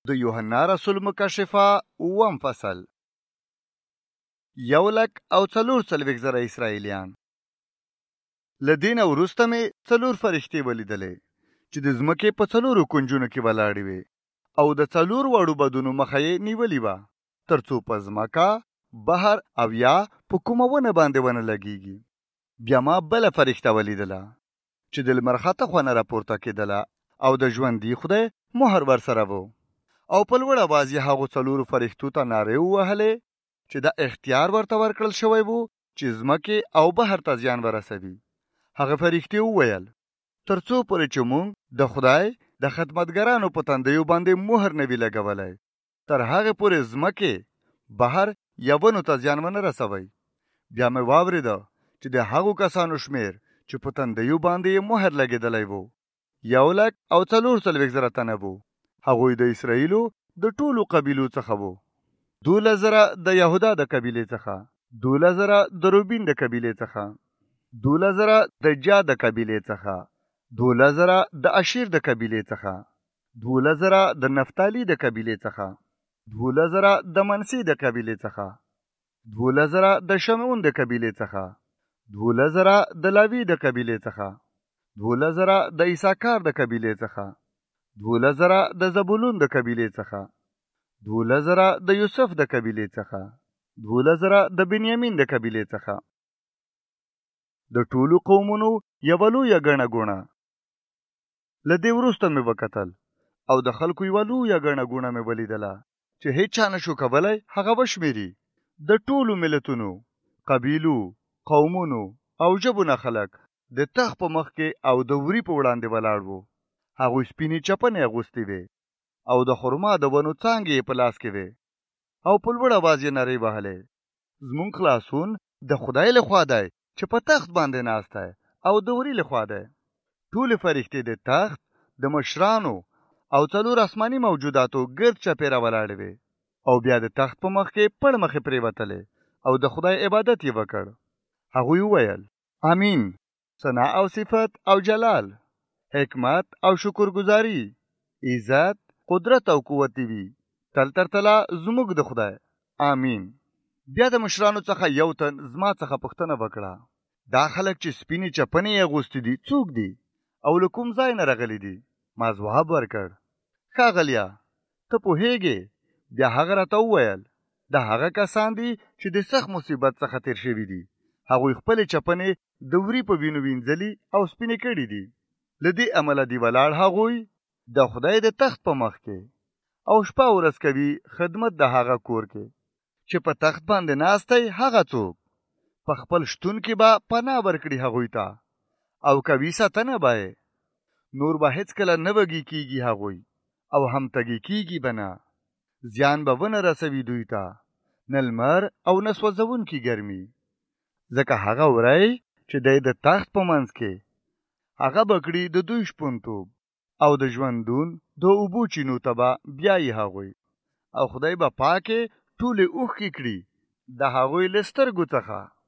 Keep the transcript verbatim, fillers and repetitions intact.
د یوحنا رسول مکشفه اووم فصل. یو لک او څلور څلوېښت زره اسرائیلیان. له دې نه وروسته مې څلور فرښتې ولیدلې چې د ځمکې په څلورو کنجونو کې ولاړې وې او د څلور واړو بدونو مخه یې نیولې وه، تر څو په ځمکه، بحر او یا په کومه ونه باندې ونه لګېږي. بیا ما بله فرښته ولیدله چې د لمر خطه خوا نه راپورته کېدله او د ژوندي خدای مهر ورسره و، او په لوړ اواز یې هغو څلورو فرښتو ته نارې ووهلې چې دا اختیار ورته ورکړل شوی و چې ځمکې او بحر ته زیان ورسوي. هغه فرښتې وویل: تر څو پورې چې موږ د خدای د خدمتګرانو په تندیو باندې مهر نه وي لګولی، تر هغې پورې ځمکې، بحر یا ونو ته زیان ونه رسوئ. بیا مې واورېده چې د هغو کسانو شمېر چې په تندیو باندې یې مهر لګېدلی و یو لک او څلور څلوېښت زره تنه وو. هغوی د اسرائیلو د ټولو قبیلو څخه وو: دولس زره د یهودا د قبیلې څخه، دولس زره د روبین د قبیلې څخه، دولس زره د جاد د قبیلې څخه، دولس زره د اشیر د قبیلې څخه، دولس زره د نفتالي د قبیلې څخه، دولس زره د منسی د قبیلې څخه، دولس زره د شمعون د قبیلې څخه، دولس زره د لاوي د قبیلې څخه، دولس زره د ایساکار د قبیلې څخه، دولس زره د زبولون د قبیلې څخه، دولس زره د یوسف د قبیلې څخه، دولس زره د بنیامین د قبیلې څخه. د ټولو قومونو یوه لویه ګڼه ګوڼه. له دې وروسته مې وکتل او د خلکو یوه لویه ګڼه ګوڼه مې ولیدله چې هیڅ چا نشو کولی هغه وشمېري. د ټولو ملتونو، قبیلو، قومونو او ژبو نه خلک د تخت په مخ کې او د وري په وړاندې ولاړ وو. هغوی سپینې چپنې اغوستې وې او د خرما د ونو څانګې یې په لاس کې وې او په لوړ اواز یې نارې وهلې: زموږ خلاصون د خدای لخوا دی چې په تخت باندې ناست دی او د وري لخوا دی. ټولې فرښتې د تخت، د مشرانو او څلور آسماني موجوداتو ګرد چاپېره ولاړې وې او بیا د تخت په مخ کې پړ مخې پرېوتلې او د خدای عبادت یې وکړ. هغوی وویل: امین. ثنا او صفت او جلال، حکمت او شکرګزاري، عزت، قدرت او قوت وي تل تر تله زموږ د خدای. امین. بیا د مشرانو څخه یو تن زما څخه پوښتنه وکړه: دا خلک چې سپینې چپنې یې اغوستې دي څوک دي او له کوم ځای نه راغلي دي؟ ما ځواب ورکړ: ښاغلیه، ته پوهېږې؟ بیا هغه راته وویل: دا هغه کسان دي چې د سخت مصیبت څخه تیر شوي دي. هغوی خپلې چپنې د وري په وینو وینځلي او سپینې کړي دي. له دې امله دی ولاړ هغوی د خدای د تخت په مخ کې او شپه ورځ کوي خدمت د هغه کور کې چې په تخت باندې ناست دی. هغه څوک په خپل شتون کې به پناه ورکړي هغوی ته او کوي ساتنه به یې. نور به هېڅکله نه وږي کېږي هغوی او هم تږي کېږي به نه. زیان به ونه رسوي دوی ته، نه لمر او نه سوځونکي ګرمي، ځکه هغه وری چې دی د تخت په منځ کې هغه به کړي د دوی شپونتوب او د ژوندون د اوبو چینو ته به بیایي هغوی او خدای به پاکې ټولې اوښکې کړي د هغوی له سترګو څخه.